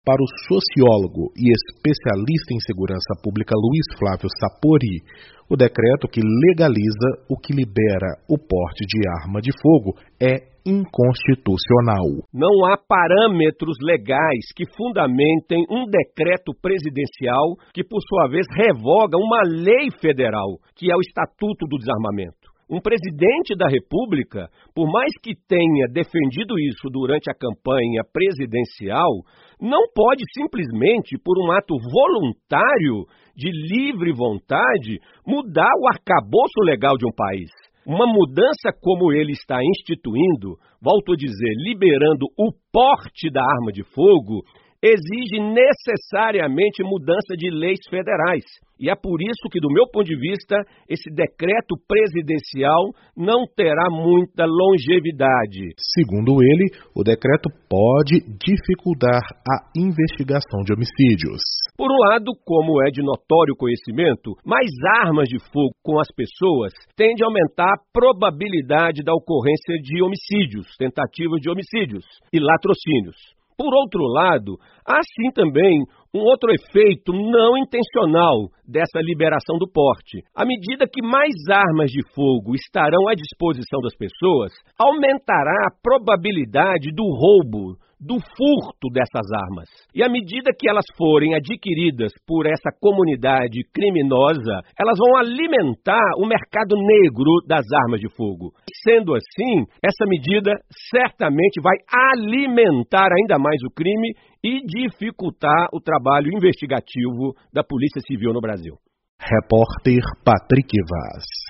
Para o sociólogo e especialista em segurança pública Luiz Flávio Sapori, o decreto que legaliza o que libera o porte de arma de fogo é inconstitucional. Não há parâmetros legais que fundamentem um decreto presidencial que, por sua vez, revoga uma lei federal, que é o Estatuto do Desarmamento. Um presidente da República, por mais que tenha defendido isso durante a campanha presidencial, não pode simplesmente, por um ato voluntário, de livre vontade, mudar o arcabouço legal de um país. Uma mudança como ele está instituindo, volto a dizer, liberando o porte da arma de fogo, exige necessariamente mudança de leis federais. E é por isso que, do meu ponto de vista, esse decreto presidencial não terá muita longevidade. Segundo ele, o decreto pode dificultar a investigação de homicídios. Por um lado, como é de notório conhecimento, mais armas de fogo com as pessoas tende a aumentar a probabilidade da ocorrência de homicídios, tentativas de homicídios e latrocínios. Por outro lado, há sim também um outro efeito não intencional dessa liberação do porte. À medida que mais armas de fogo estarão à disposição das pessoas, aumentará a probabilidade do roubo, do furto dessas armas. E à medida que elas forem adquiridas por essa comunidade criminosa, elas vão alimentar o mercado negro das armas de fogo. Sendo assim, essa medida certamente vai alimentar ainda mais o crime e dificultar o trabalho investigativo da Polícia Civil no Brasil. Repórter Patrick Vaz.